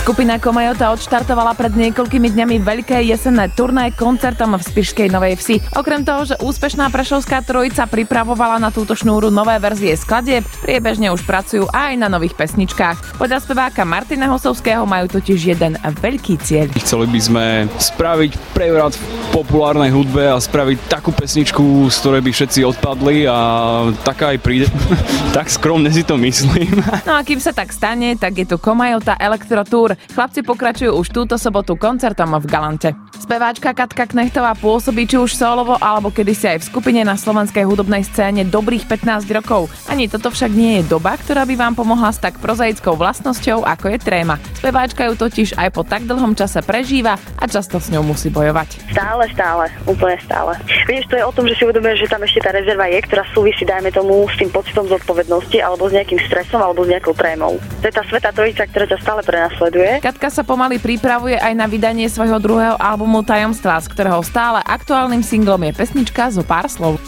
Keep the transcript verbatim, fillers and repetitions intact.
Skupina Komajota odštartovala pred niekoľkými dňami veľké jesenné turné koncertom v spišskej Novej Vsi. Okrem toho, že úspešná prešovská trojica pripravovala na túto šnúru nové verzie skladieb, priebežne už pracujú aj na nových pesničkách. Podľa speváka Martina Hosovského majú totiž jeden veľký cieľ. Chceli by sme spraviť prevrat v populárnej hudbe a spraviť takú pesničku, z ktorej by všetci odpadli, a taká aj príde. Tak skromne si to myslím. No a kým sa tak stane, tak je tu Komajota Electro Tour. Chlapci pokračujú už túto sobotu koncertom v Galante. Speváčka Katka Knechtová pôsobí či už solovo alebo kedysi aj v skupine na slovenskej hudobnej scéne dobrých pätnásť rokov. Ani toto však nie je doba, ktorá by vám pomohla s tak prozaickou vlastnosťou, ako je tréma. Speváčka ju totiž aj po tak dlhom čase prežíva a často s ňou musí bojovať. Stále, stále, úplne stále. Vieš, to je o tom, že si uvedomuješ, že tam ešte tá rezerva je, ktorá súvisí, dajme tomu, s tým pocitom zodpovednosti alebo s nejakým stresom alebo s nejakou trémou. To je tá svätá trojica, ktorá ťa stále prenasleduje. Katka sa pomaly pripravuje aj na vydanie svojho druhého albumu Tajomstvá, z ktorého stále aktuálnym singlom je pesnička Zo pár slov.